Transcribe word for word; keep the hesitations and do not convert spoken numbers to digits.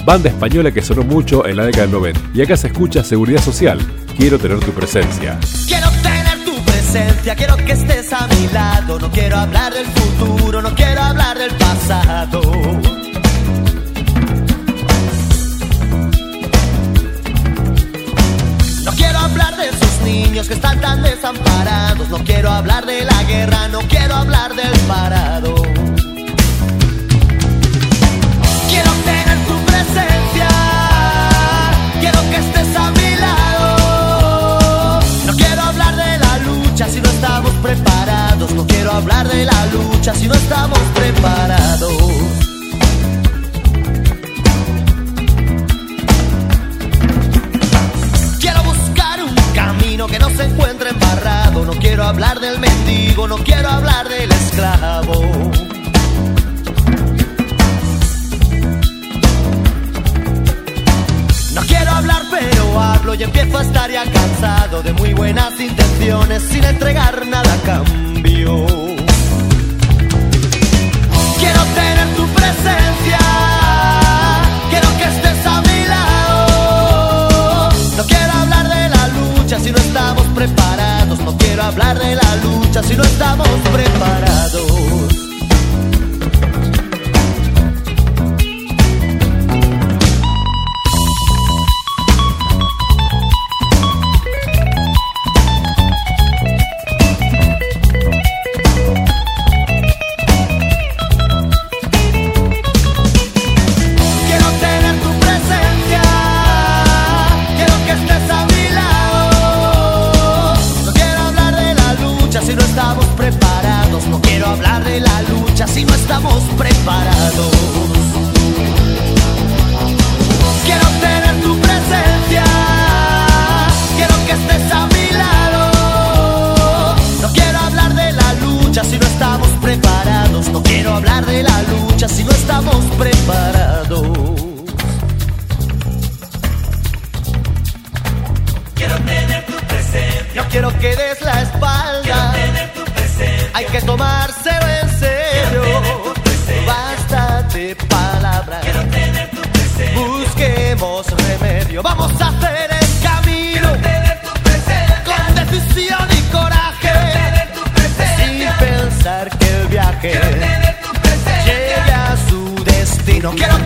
banda española que sonó mucho en la década del noventa. Y acá se escucha Seguridad Social, Quiero tener tu presencia. Quiero tener tu presencia, quiero que estés a mi lado. No quiero hablar del futuro, no quiero hablar del pasado. No quiero hablar de esos niños que están tan desamparados. No quiero hablar de la guerra, no quiero hablar del parado. Quiero tener tu presencia, quiero que estés a mi lado. No quiero hablar de la lucha si no estamos preparados. No quiero hablar de la lucha si no estamos preparados. Quiero buscar un camino que no se encuentre embarrado. No quiero hablar del mendigo, no quiero hablar del esclavo. No quiero hablar pero hablo y empiezo a estar ya cansado de muy buenas intenciones sin entregar nada a cambio. Quiero tener tu presencia, quiero que estés a mi lado. No quiero hablar de la lucha si no estamos preparados. No quiero hablar de la lucha si no estamos preparados. Si no estamos preparados. Quiero tener tu presencia, quiero que estés a mi lado. No quiero hablar de la lucha si no estamos preparados. No quiero hablar de la lucha si no estamos preparados. Quiero tener tu presencia, no quiero que des la espalda. Quiero tener tu presencia, hay que tomárselo en serio. Basta de palabras, quiero tener tu presencia. Busquemos remedio, vamos a hacer el camino. Quiero tener tu presencia, con decisión y coraje. Quiero tener tu presencia, sin pensar que el viaje llegue a su destino. Quiero